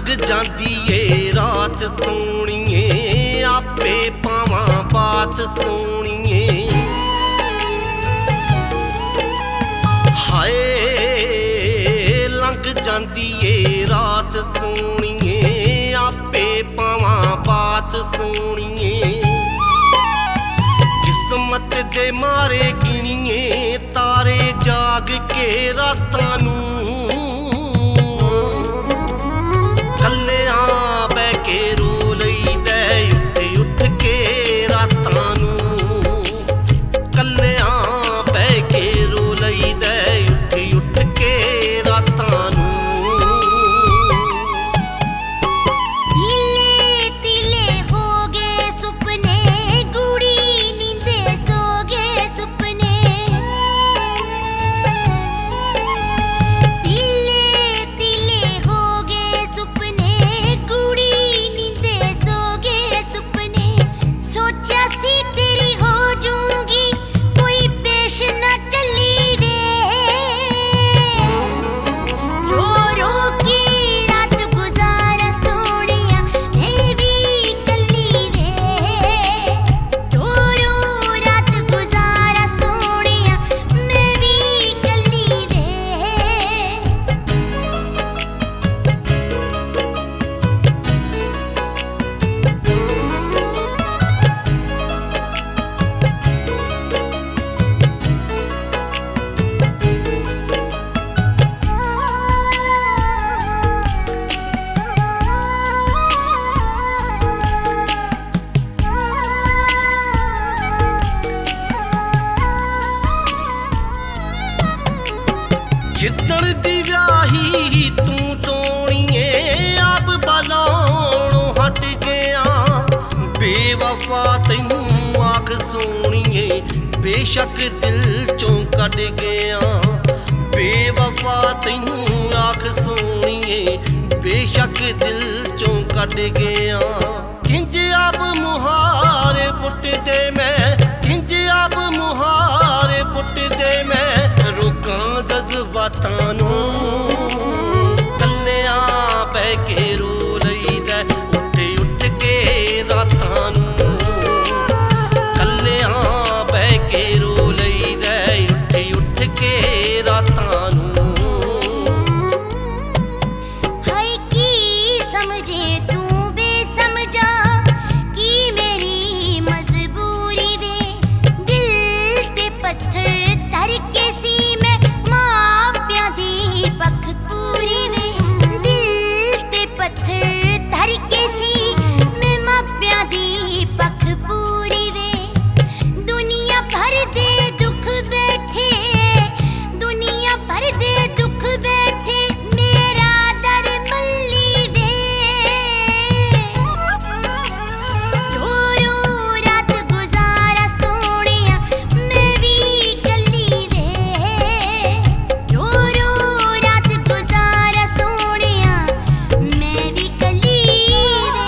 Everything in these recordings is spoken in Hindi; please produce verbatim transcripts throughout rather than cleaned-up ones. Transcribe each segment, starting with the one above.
लंघ जांदी ए रात सोणीए आपे पावां बात सोणीए। हाय लंघ जांदी ए रात सोणीए आपे पावां बात सोणीए। किस्मत दे मारे गिणीए तारे जाग के रातां नूं जिद्दण दी व्याही तू सोणीए आप बलाणों हट गया। बेवफा तैनू आख सोणीए बेशक दिल चों कट गया। बेवफा तैनू आख सोणीए बेशक दिल चों कट गया। किंज अब मुहारे पुट दे मैं किंज अब मुहारे पुट दे मैं रोकां जज्बातां नूं। कल्लियां बह के रो लईदा उठ उठ के रातां नूं। कल्लियां बह के रो लईदा उठ उठ के रातां नूं। हाय की समझे तू बेसमझा की मेरी मजबूरी वे। दिल ते पत्थर धर के सी मैं मापियां दी पख पूरी वे। दिल ते पत्थर धर के सी मैं मापियां दी पख पूरी वे। दुनिया भर दे दुख बैठे दुनिया भर दे दुख बैठे मेरा दर मल्ली वे। रो रो रात गुजारा सोणिया मैं भी कल्ली वे। रो रो रात गुजारा सोणिया मैं भी कल्ली वे।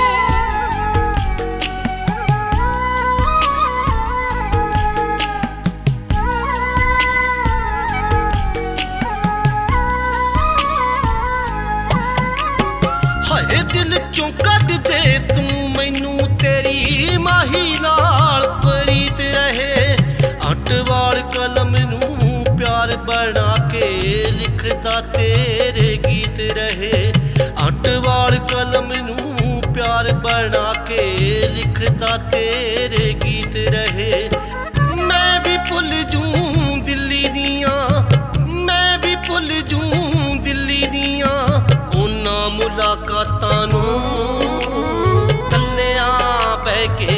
हाय दिल चों कढ दे तू मैनू तेरी माही नाल प्रीत रहे। अटवाल कलम नूं प्यार बना के लिखदा तेरे गीत रहे। अटवाल कलम नूं प्यार बना के लिखदा तेरे गीत रहे। मैं भी भुल जूं दिल्ली दियां मैं भी भुल जूं दिल्ली दियां उन्हां मुलाकातां नूं। कल्लियां बह के